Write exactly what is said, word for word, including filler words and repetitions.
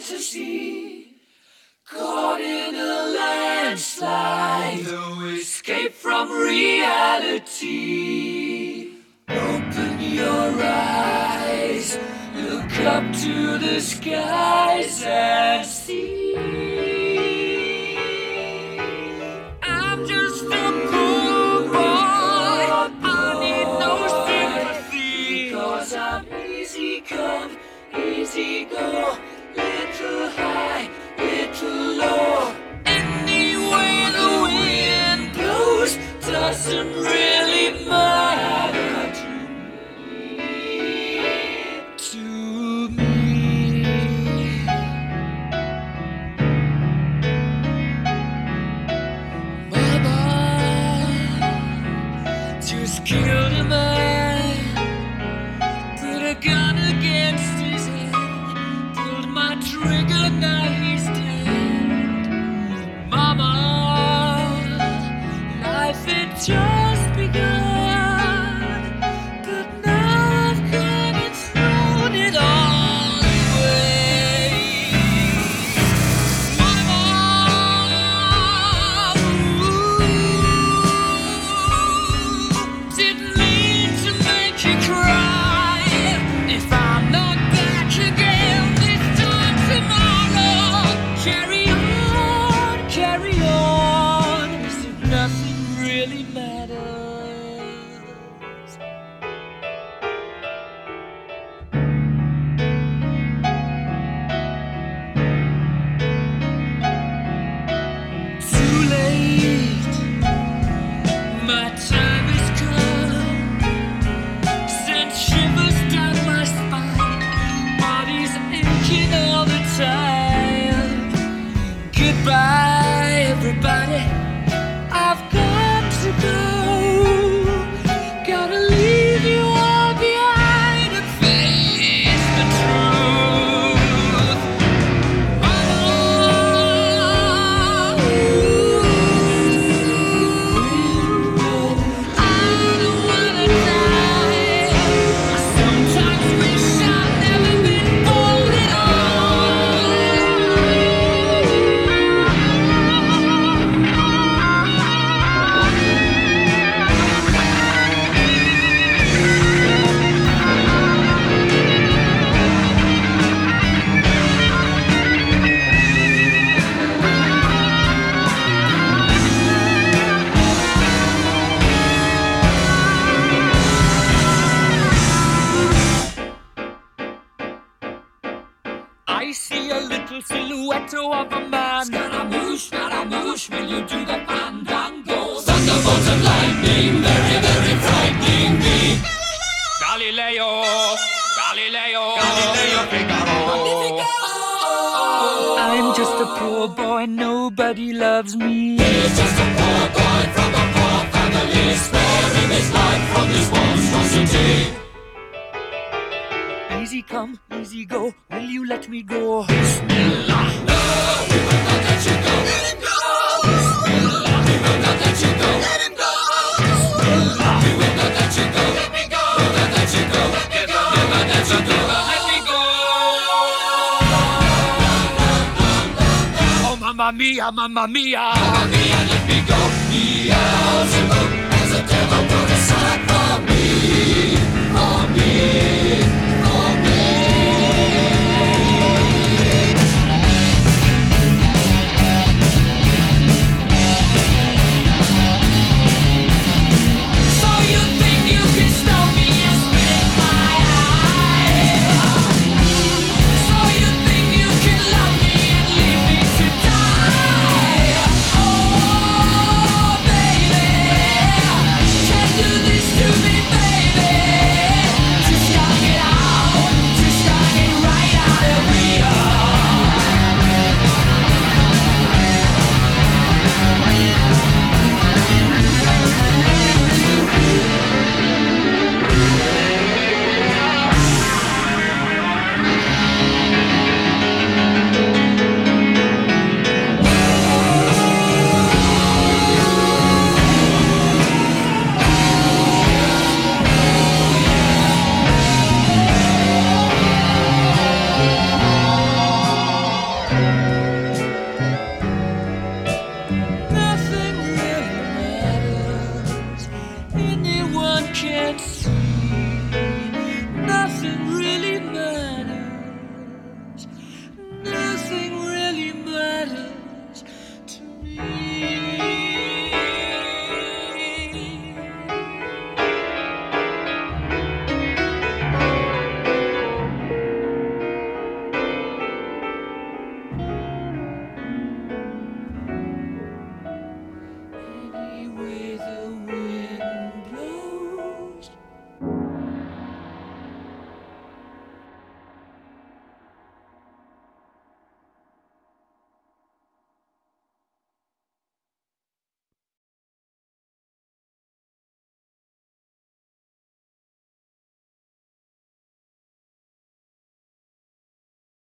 fantasy, caught in a landslide, no escape from reality. Open your eyes, look up to the skies and see. I'm just a poor boy, I need no sympathy, because I'm easy come, easy go, little high, little low. Any way the wind blows doesn't really matter to me. Mama just killed a man, put a gun against his head, pulled my trigger, now he's dead. Mama, life had just begun, but now I've gone and thrown it all away. Mama, ooh, didn't mean to make you cry. If I'm not back again this time tomorrow, carry on, carry on, as if nothing really matters. Too late, my time has come, sent shivers down my spine, body's aching all the time. Goodbye, everybody, I've got to go. Gotta leave you all behind and face the truth. Oh, I don't wanna die. I sometimes wish I'd never been born at I see a little silhouette of a man. Scaramouche, Scaramouche, will you do the fandango? Thunderbolt and lightning, very, very frightening me. Galileo, Galileo, Galileo Figaro. I'm just a poor boy, nobody loves me. He's just a poor boy from a poor family, sparing his life from this monstrosity. Easy come, easy go, will you let me go? Bismillah. No, we will not let you go. Let him go. Bismillah. We will not let you go. Let him go. Bismillah. We will not let you go. Let me go. We will not let you go. Let me go. Never let you go. Let me go. Oh, mamma mia, mamma mia. Mamma mia, let me go. Beelzebub has a devil put aside for me.